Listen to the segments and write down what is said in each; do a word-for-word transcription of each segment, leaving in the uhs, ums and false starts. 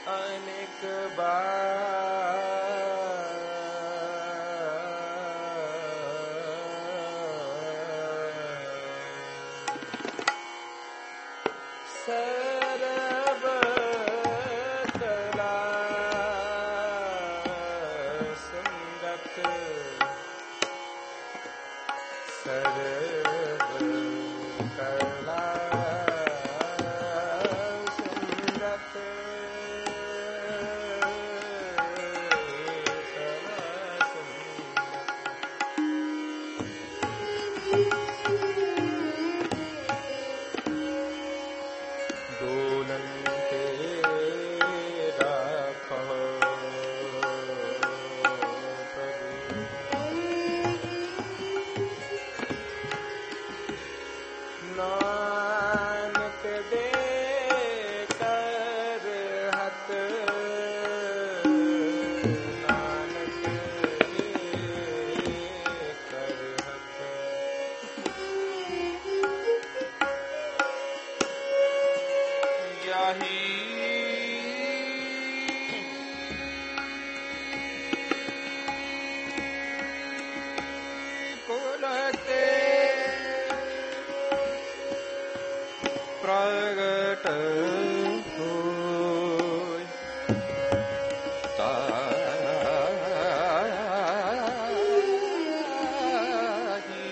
अनेक बार सर्वतला संगत सर्वकला प्रगट होय ताहि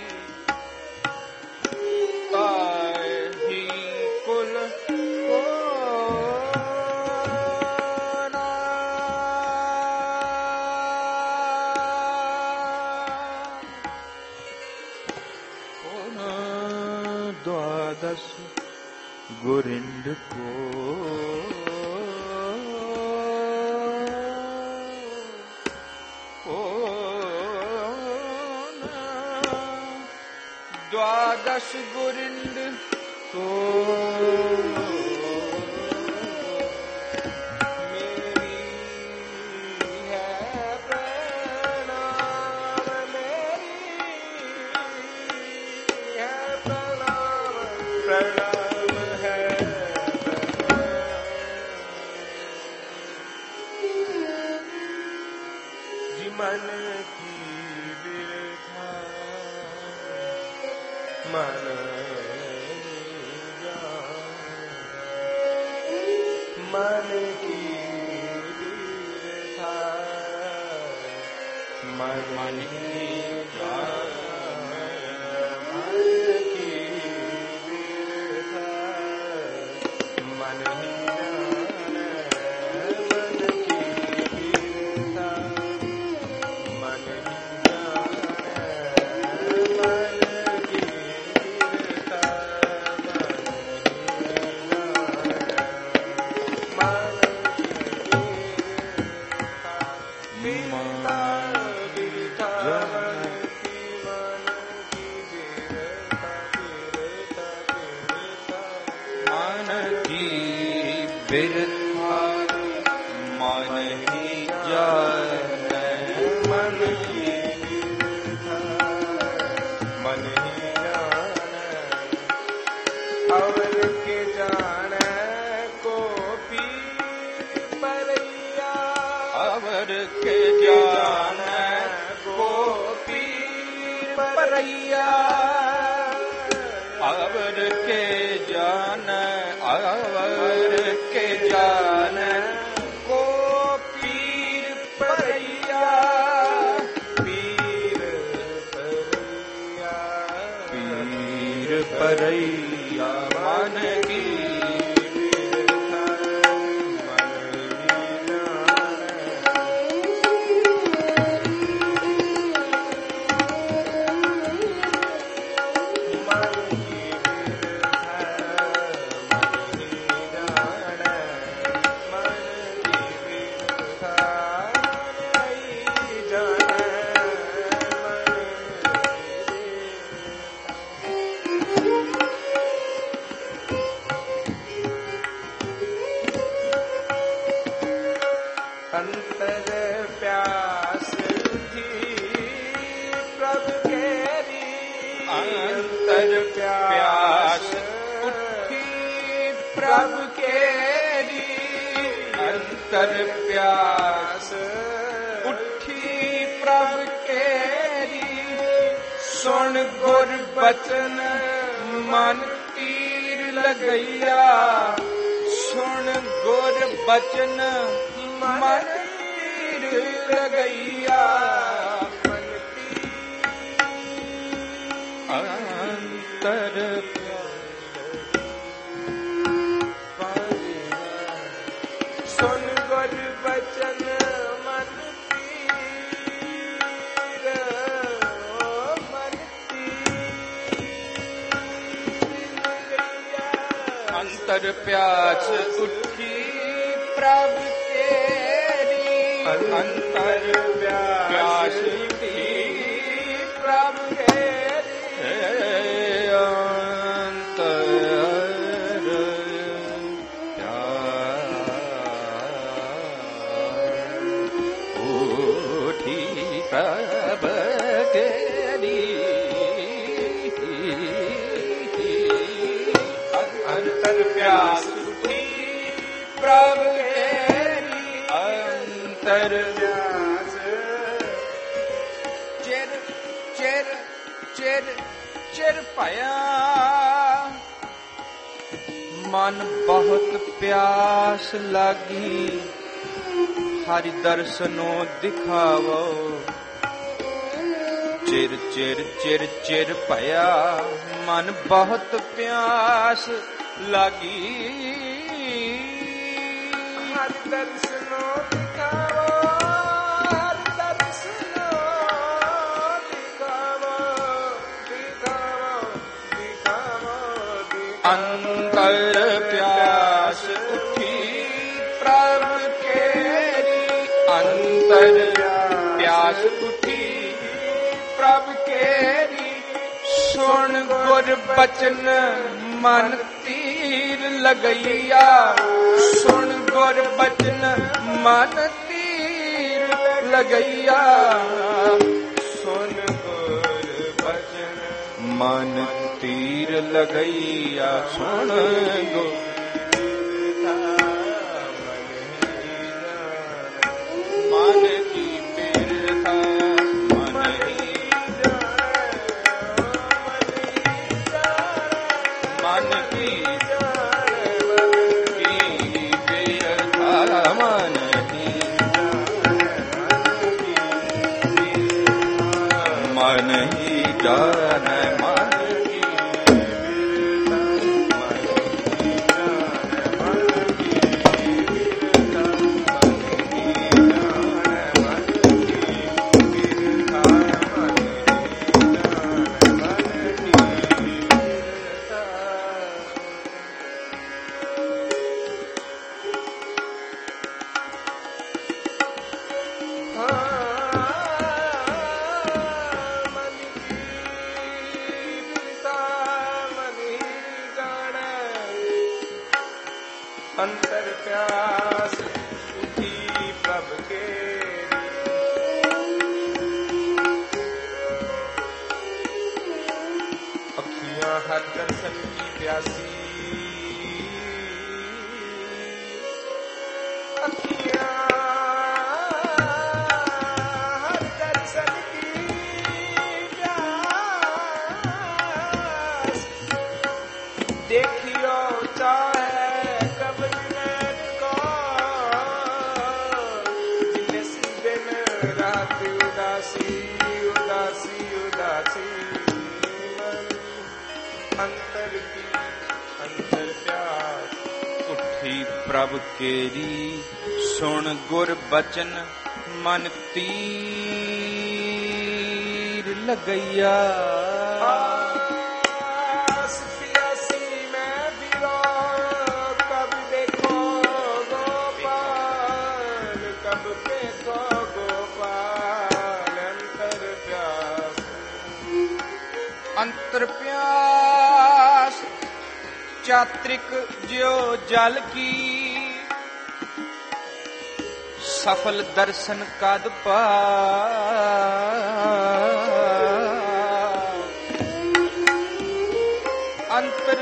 ताहि कुल कोना कोना द्वादश गुरिंद को द्वादश गुरिंद को मेरी है प्रणाम मेरी है प्रणाम प्रणाम मन की बिरथा मन मन की बिरथा मन मन की मन की बिरथा मन ही बिरथा मन ही जाने मन की बिरथा मन ही जाने अवर के जाने को पीर परैया अवर के जाने को पीर परैया अवर के जाने अवर के जान को पीर परैया पीर परैया पीर परैया मन की ਗੁਰ ਬਚਨ ਮਨ ਤੀਰ ਲਗਈਆ। ਸੁਣ ਗੁਰ ਬਚਨ ਮਨ ਤੀਰ ਲਗਈਆ। ਮਨ ਤੀਰ ਅੰਤਰ ਸੁਣ ਗੁਰ ਬਚਨ ਮਨ ਤੀਰ ਮਨ ਤੀਰ ਲਗਈਆ। ਅੰਤਰ ਪਿਆਸ ਉੱਠੀ ਪ੍ਰਭ ਤੇਰੀ। ਅੰਤਰ ਪਿਆਸ ਉੱਠੀ ਪ੍ਰਭ ਤੇਰੀ। ਅੰਤਰ ਪ੍ਰਭ ਤੇਰੀ। ਅੰਤਰ ਪਿਆਸ ਉੱਠੀ ਪ੍ਰਭ ਤੇਰੀ। ਅੰਤਰ ਪਿਆਸ ਚਿਰ ਚਿਰ ਚਿਰ ਚਿਰ ਭਇਆ। ਮਨ ਬਹੁਤ ਪਿਆਸ ਲਾਗੀ। ਹਰਿ ਦਰਸਨੋ ਦਿਖਾਵੋ। ਚਿਰ ਚਿਰ ਚਿਰ ਚਿਰ ਭਇਆ। ਮਨ ਬਹੁਤ ਪਿਆਸ ਲਾਗੀ। ਹਰਿ ਦਰਸਨੋ ਦਿਖਾਵੋ। ਹਰਿ ਦਰਸਨੋ ਦਿਖਾਵੋ। ਦਿਖਾਵੋ ਦਿਖਾਵੋ ਦਿਖਾਵੋ। ਅੰਤਰ ਪਿਆਸ ਉੱਠੀ ਪ੍ਰਭ ਕੇਰੀ। ਅੰਤਰ ਪਿਆਸ ਉੱਠੀ ਪ੍ਰਭ ਕੇਰੀ। ਸੁਣ ਗੁਰ ਬਚਨ ਮਨ ਤੀਰ ਲਗਈਆ। ਸੁਣ ਗੁਰ ਬਚਨ ਮਨ ਤੀਰ ਲਗਈਆ। ਸੁਣ ਗੁਰ ਬਚਨ ਮਨ ਤੀਰ ਲਗਈਆ। ਸੁਣ ਗੁਰ ਮਨ ਕੀ ਬਿਰਥਾ ਮਨ ਹੀ ਮਨ ਕੀ ਕੀ ਬਿਰਥਾ ਮਨ ਹੀ ਮਨ ਹੀ ਜਾਣੈ। ਮਨ ਅੰਤਰ ਪਿਆਸ ਉੱਠੀ ਪ੍ਰਭ ਕੇਰੀ। ਅੱਖੀਆਂ ਹਰ ਦਰਸ਼ਨ ਕੀ ਪਿਆਸੀ। ਅੱਖੀਆਂ ਹਰ ਦਰਸ਼ਨ ਕੀ ਪਿਆਸ। ਦੇਖਿਓ ਚਾਹੇ ਅੰਤਰ ਕੀ ਅੰਤਰ ਪਿਆਸ ਉੱਠੀ ਪ੍ਰਭ ਕੇਰੀ। ਸੁਣ ਗੁਰ ਬਚਨ ਮਨ ਤੀਰ ਲਗਈਆ। ਆਸ ਪਿਆਸੀ ਮੈਂ ਵੀਰੋ ਕਬ ਦੇਖੋ ਗੋਪਾਲ। ਕਬ ਦੇਖੋ ਗੋਪਾਲ। ਅੰਤਰ ਪਿਆਸ ਅੰਤਰ ਪਿਆਸ ਚਾਤ੍ਰਿਕ ਜਿਉ ਜਲ ਕੀ। ਸਫਲ ਦਰਸ਼ਨ ਕਦ ਪਾਉ। ਅੰਤਰ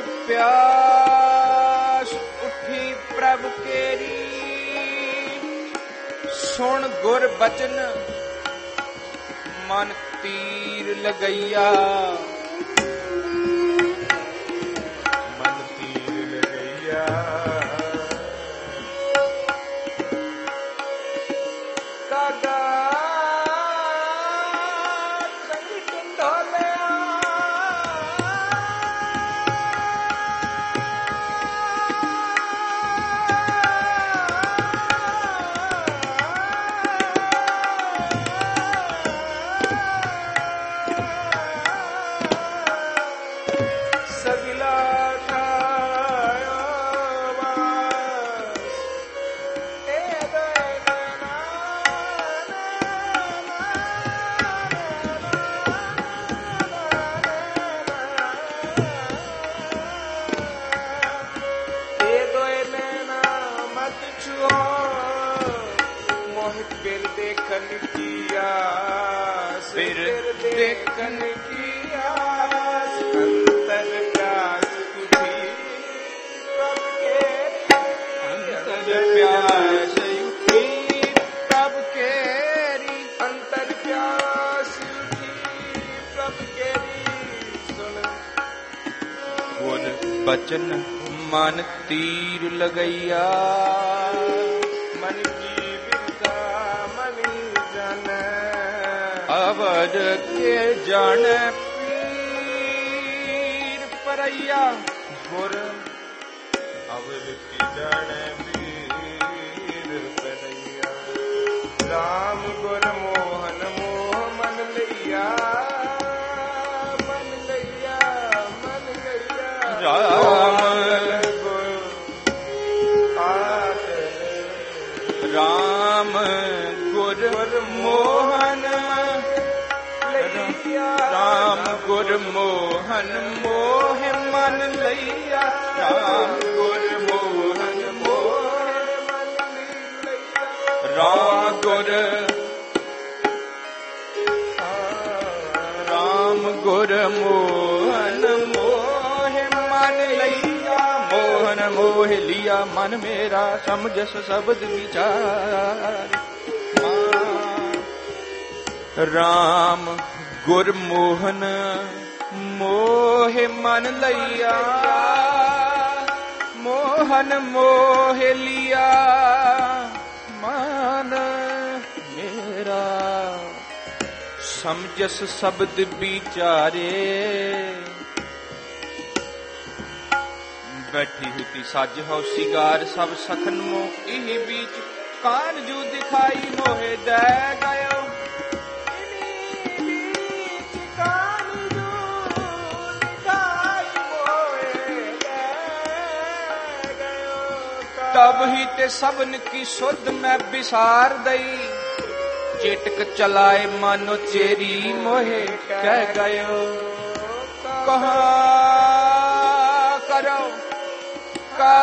ਪਿਆਸ ਉੱਠੀ ਪ੍ਰਭ ਕੇਰੀ। ਸੁਣ ਗੁਰ ਬਚਨ ਮਨ ਤੀਰ ਲਗਈਆ। गगन की आस, अंतर प्यास उठी प्रभु केरी, अंतर प्यास उठी प्रभु केरी, अंतर प्यास उठी प्रभु केरी। सुन गुर बचन मन तीर लगैया, मन की विरता मनी जन, अवध के जन पीर परैया। गुर अवध के जन पीर परैया, राम गुर मोहन मोह मन लैया, मन लैया मन लैया। राम राम गुर मोहन लैया, राम गुर मोहन मोह मन लैया, राम गुर मोहन मोह मन लैया। राम गुर राम गुर मोहन मोह मन लैया, मोहन मोह लिया मन मेरा, समझस शब्द विचार। राम गुर मोहन मोह मन लैया, मोहन मोह लिया मन मेरा, समझस शब्द विचारे। बैठी हुई साज हो सिगार सब सखन मोह, इही बीच कान जू दिखाई मोहे दे गयो, तब ही ते सबन की सुध में बिसार दई, चेटक चलाए मानो चेरी मोहे कह गयो। कहाँ करो का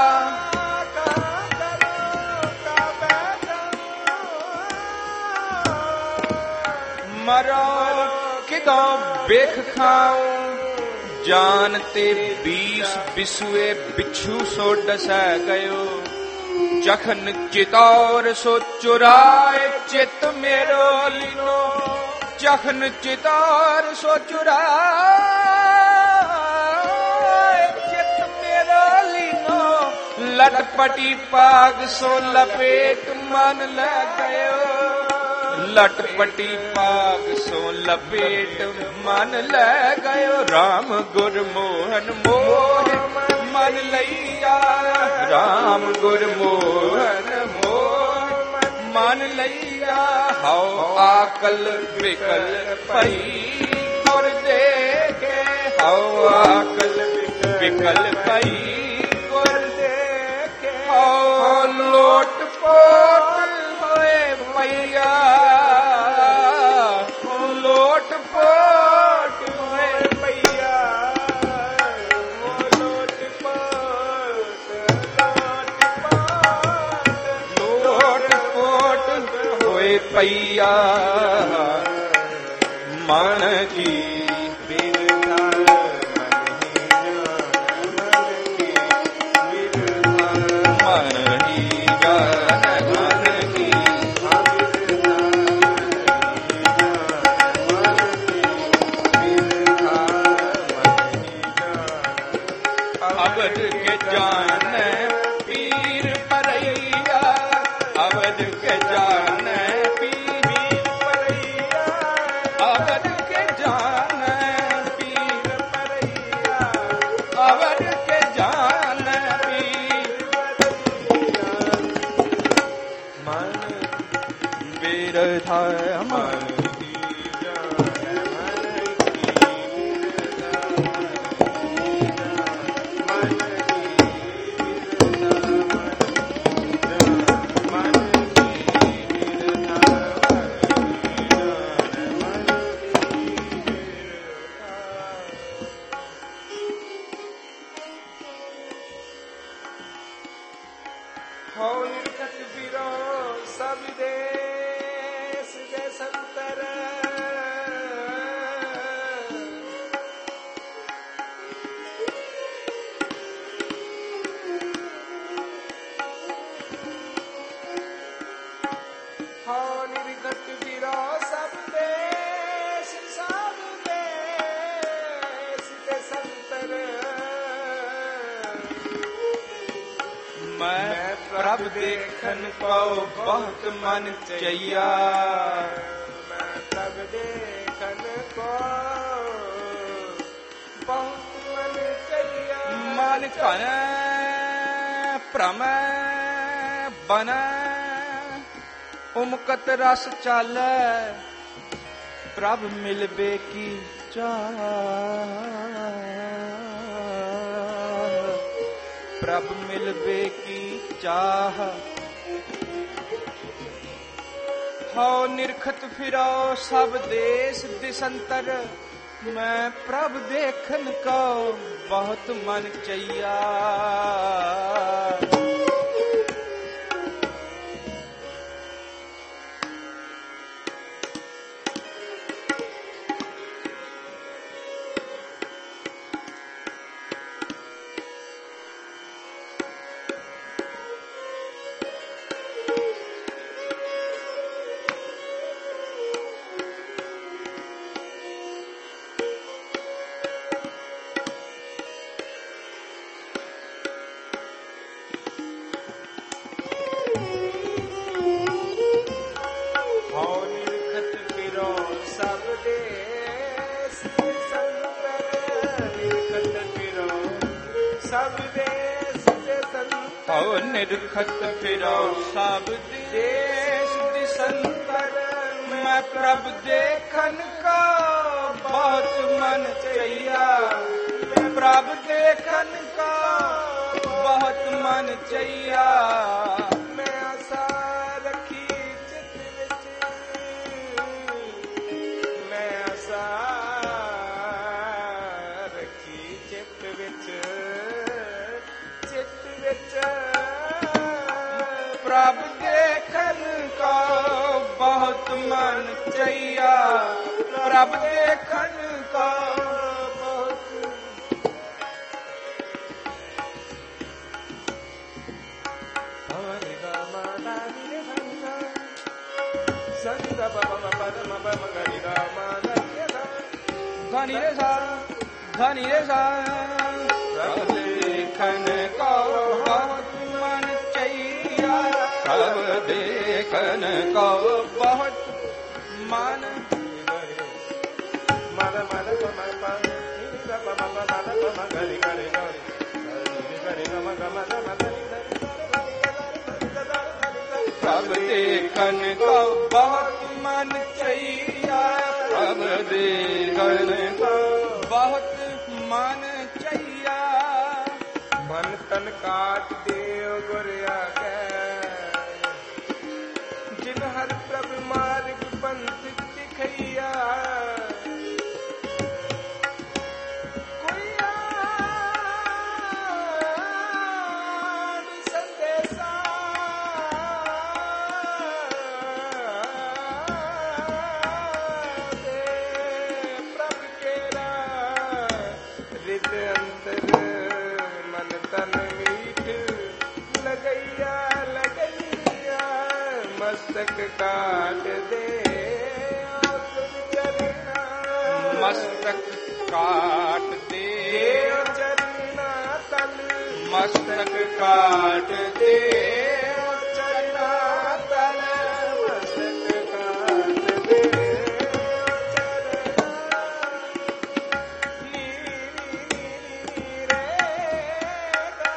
मरो किदों बेख खाऊं, जानते बीस बिसुए बिच्छू सो डसा गयो। जखन चितौर सो चुराए चित मेरो लीनो, जखन चितौर सो चुराए चित मेरो लीनो, लटपटी पाग सो लपेट मन ले गयो, लटपटी पाग सो लपेट मन ले गयो। राम गुर मोहन मोह मन लैया, राम गुर मोहन मोह मन लैया। हौ आकल विकल पई गुर देखे, हौ आकल विकल पई गुर देखे। हौ लोट पोट होए पैया, लोट पोट होए पैया, लोट पोट लोट पोट होए पैया। मन की बिरथा मन ही जान, मन की अवध के जान पीर परैया, अवध के जान पीर परैया, अवध के जान पीर परैया, अवध के जान पीर परैया। मन बिरथा मन हो निर्गत बिरो सब देश देशंतर, ਮੈਂ ਪ੍ਰਭ ਦੇਖਨ ਕੋ ਬਹੁਤ ਮਨ ਚਈਆ। ਮੈਂ ਪ੍ਰਭ ਦੇਖਨ ਕੋ ਬਹੁਤ ਮਨ ਚਈਆ। ਮਨ ਘਨ ਭ੍ਰਮ ਬਨ ਉਮਕਤ ਰਸ ਚਾਲੈ ਪ੍ਰਭ ਮਿਲਬੇ ਕੀ ਚਾਹ। ਪ੍ਰਭ ਮਿਲਬੇ ਕੀ ਚਾਹ। ਹਉ ਨਿਰਖਤ ਫਿਰੋ ਸਭ ਦੇਸ ਦਿਸੰਤਰ ਮੈਂ ਪ੍ਰਭ ਦੇਖਨ ਕੋ ਬਹੁਤ ਮਨ ਚਈਆ। ਹਉ ਨਿਰਖਤ ਫਿਰੋ ਸਭ ਦੇਸ ਦਿਸੰਤਰ ਮੈਂ ਪ੍ਰਭ ਦੇਖਨ ਕੋ ਬਹੁਤ ਮਨ ਚਈਆ। ਮੈਂ ਪ੍ਰਭ ਦੇਖਨ ਕੋ ਬਹੁਤ ਮਨ ਚਈਆ। ਮੈਂ ਆਸਾ ਰੱਖੀ ਚਿਤ ਵਿੱਚ ਮੈਂ ਆਸਾ ਰੱਖੀ ਚਿਤ ਵਿੱਚ ਚਿਤ ਵਿੱਚ ਪ੍ਰਭ ਦੇਖਨ ਕੋ ਬਹੁਤ ਮਨ ਚਈਆ। ਪ੍ਰਭ ਦੇਖਨ ਕੋ ਬਹੁਤ ਹਰਿ ਰਾਮ ਨਾਮਿ ਸੰਸਾ ਸੰਸਾ ਪਮ ਪਦਮ ਪਮ ਹਰਿ ਰਾਮ ਨਾਮਿ ਧਨੀ ਰੇ ਸਾ ਧਨੀ ਰੇ ਸਾ। ਪ੍ਰਭ ਦੇਖਨ ਕੋ ਬਹੁਤ ਮਨ ਚਈਆ। ਪ੍ਰਭ ਦੇਖਨ ਕੋ ਬਹੁਤ ਮਨ ਮਦ ਮਦ ਪਮ ਪਮ ਨੀ ਰ ਪਮ ਪਮ ਮਦ ਪਮ ਗਰਿ ਗਰਿ ਗਰਿ ਗਰਿ ਗਰਿ ਗਮ ਗਮ ਗਮ ਗਰਿ ਪ੍ਰਭ ਦੇਖਨ ਕੋ ਬਹੁਤ ਮਨ ਚਈਆ। ਪ੍ਰਭ ਦੇਖਨ ਕੋ ਬਹੁਤ ਮਨ ਚਈਆ। ਮਨ ਤਨ ਕਾਟ ਦੇਵ ਗੁਰ ਆਗੈ ਜਿਨ ਹਰ ਪ੍ਰਭ ਮਾਰਗ ਪੰਥ ਦਿਖਈਆ। ਕੋਈ ਆਨ ਸੰਦੇਸਾ ਦੇ ਪ੍ਰਭ ਕੇਰਾ ਰਿਦ ਅੰਤਰ ਮਨ ਤਨ ਮੀਠ ਲਗਈਆ ਲਗਈਆ। ਮਸਤਕ ਕਾਟ ਦੇ ਚਰਨਾ ਮਸਤਕ ਕਾਟ ਦੇ ਚਰਨਾ ਤਨ ਮਸਤਕ ਕਾਟ ਦੇ ਚਰਨਾ ਤਨ ਮਸਤਕ ਕਾਟ ਦੇ ਚਰਨਾ ਨੀ ਨੀ ਰੇ ਗਾ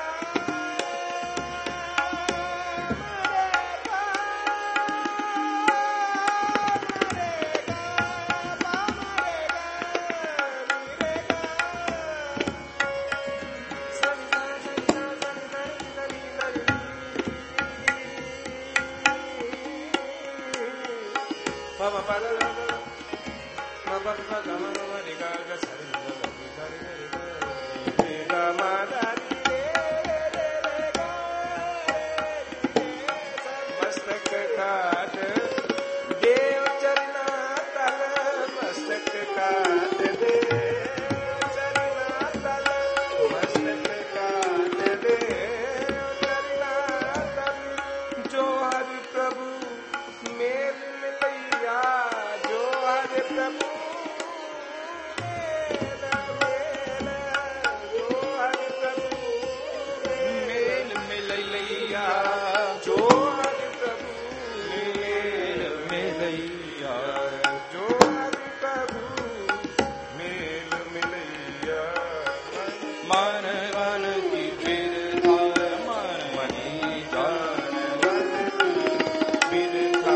मन मन की बिरथा मन मनी जान मन की बिरथा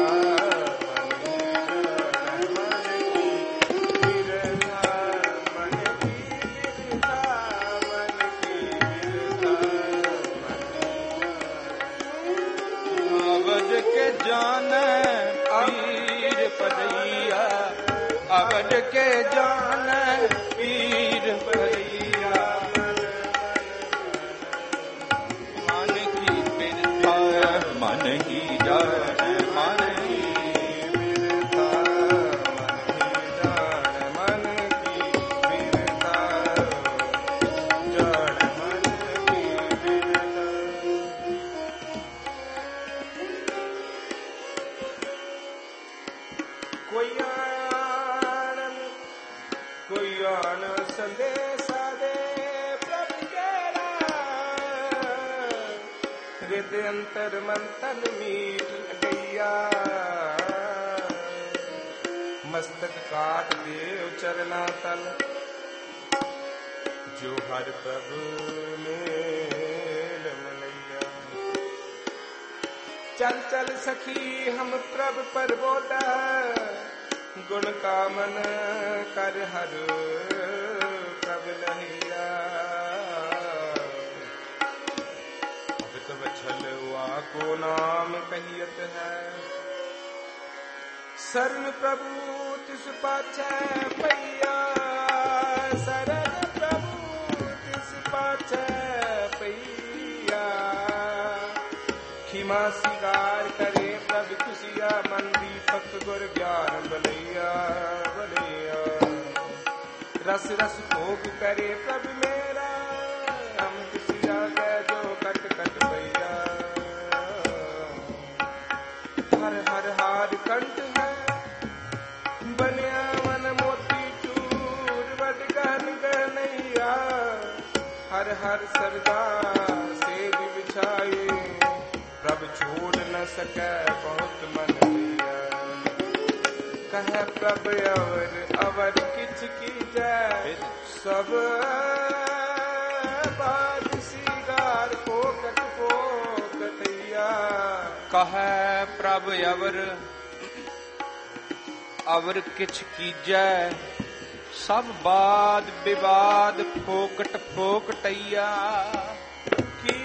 जाने पीर पदैया अवध के जाने पीर पदैया मन की बिरथा मन ही जाने मन ही बिरथा मन ही जाने मन की बिरथा जाने मन की बिरथा। कोई आन कोई आन संदेशा दे प्रभु केरा हृदय अंतर मंथन मीट गैया मस्तक काट देव चरना तल जो हर प्रभु मेल मलैया। चल चल सखी हम प्रभु पर बोला गुण का मन कर हर प्रभु लहिया। अवित वछल हुआ को नाम कहियत है शरण प्रभु तिस पाछै पैया शरण प्रभु तिस पाछै पैया। खिमा सिगार करे प्रभु खुशिया मन दीपक गुर ज्ञान बलैया बलैया। रस रस भोग करे प्रभु मेरा हम खुशिया गए जो कट कट भैया। हर हर हार कंठ है बनिया मन मोती चूर बद गहन गहनैया। हर हर सरदा से बिछाए प्रभु छोड़ न सके बहुत मन लिया। कह प्रभु अवर अवर किछ की जय सब बात सिगार फोकट फोकटैया। कह प्रभु अवर अवर किछ की जय सब बात विवाद फोकट फोकटैया। की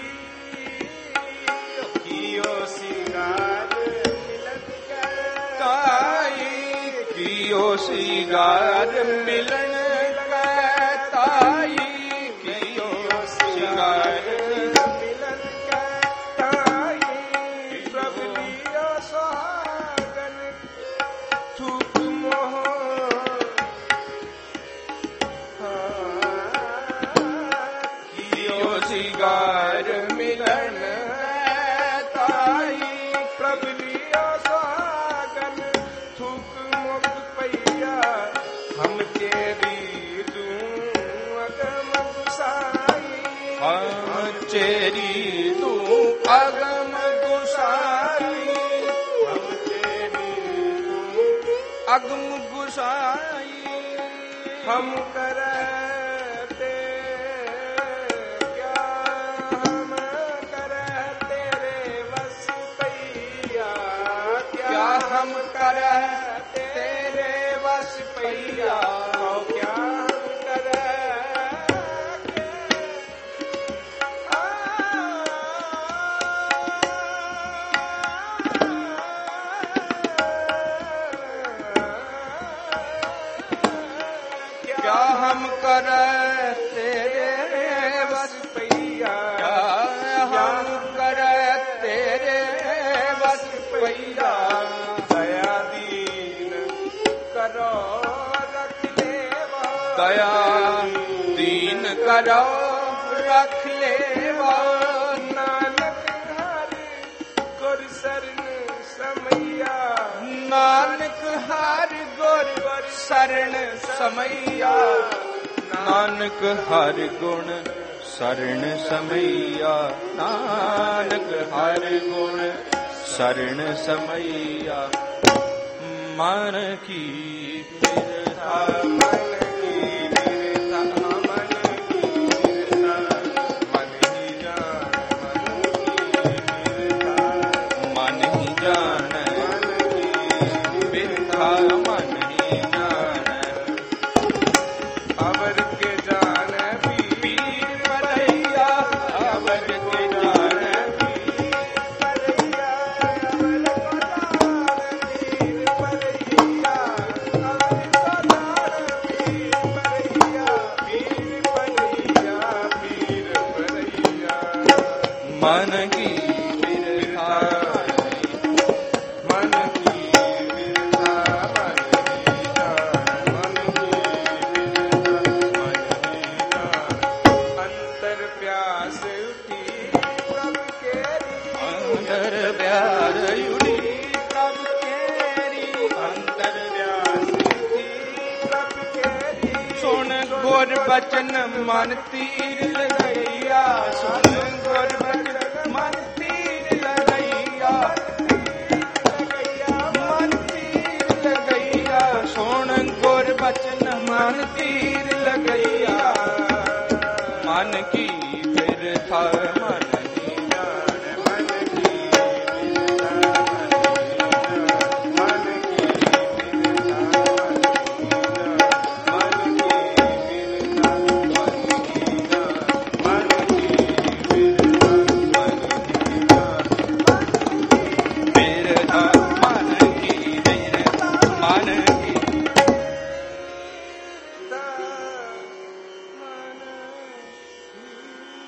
कियो सिगार मिलन ताई कियो सिगार मिलन ताई कियो सिगार मिलन ताई। प्रभु लियो सुहागन थूक मोह कियो सिगार मिलन चेरी तू अगम गुसाई हम तेरी तू अगम गुसाई। हम करते क्या हम करते तेरे वश पैया क्या हम करते तेरे वश पैया। क्या हम कर तेरे बस पैया हम कर तेरे बस पैया। दया दीन करो रख ले दया दीन करो रख ले नानक हर गुर शरण समैया। नानक हर गुर शरण समैया। नानक हर गुण शरण समैया नानक हर गुण शरण समैया। मन की बिरथा मन की बिरथा मन की बिरथा मन की बिरथा मन की बिरथा मन ही जान मन की बिरथा मन ही जान अंतर प्यास उठी प्रभु केरी अंतर प्यार उड़ी प्रभु केरी अंतर प्यास उठी प्रभु केरी सुन गुर बचन मन तीर लगैया सुन गुर बचन मन तीर लगैया मन तीर लगैया सुन गुर बचन मन तीर लगैया मन की बिरथा